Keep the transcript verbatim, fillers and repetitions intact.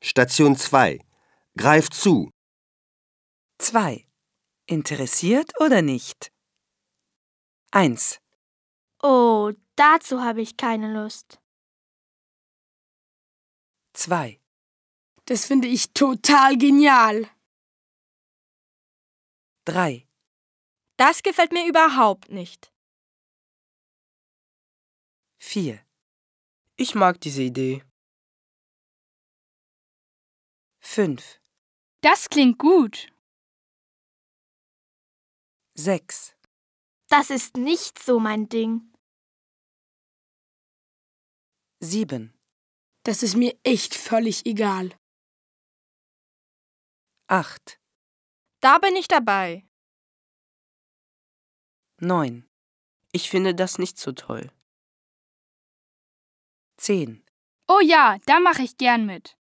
Station zwei. Greif zu. zwei. Interessiert oder nicht? eins. Oh, dazu habe ich keine Lust. zwei. Das finde ich total genial. drei. Das gefällt mir überhaupt nicht. vier. Ich mag diese Idee. fünf. Das klingt gut. sechs. Das ist nicht so mein Ding. sieben. Das ist mir echt völlig egal. acht. Da bin ich dabei. neun. Ich finde das nicht so toll. zehn. Oh ja, da mache ich gern mit.